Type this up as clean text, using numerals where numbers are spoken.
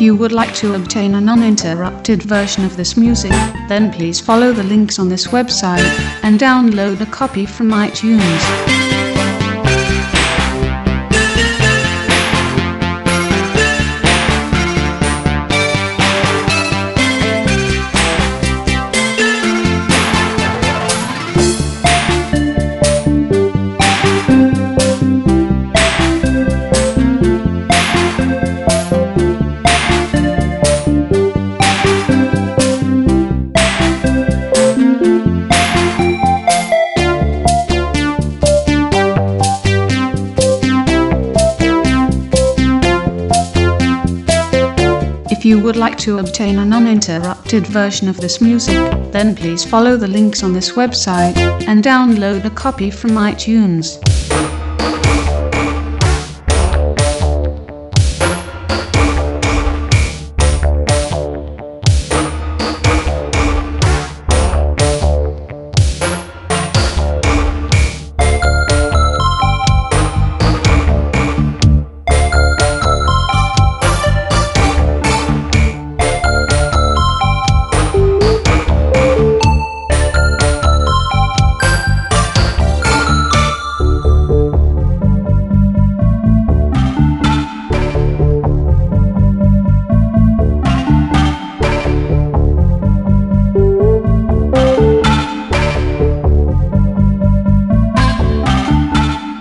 you would like to obtain an uninterrupted version of this music, then please follow the links on this website and download a copy from iTunes. If you would like to obtain an uninterrupted version of this music, then please follow the links on this website and download a copy from iTunes.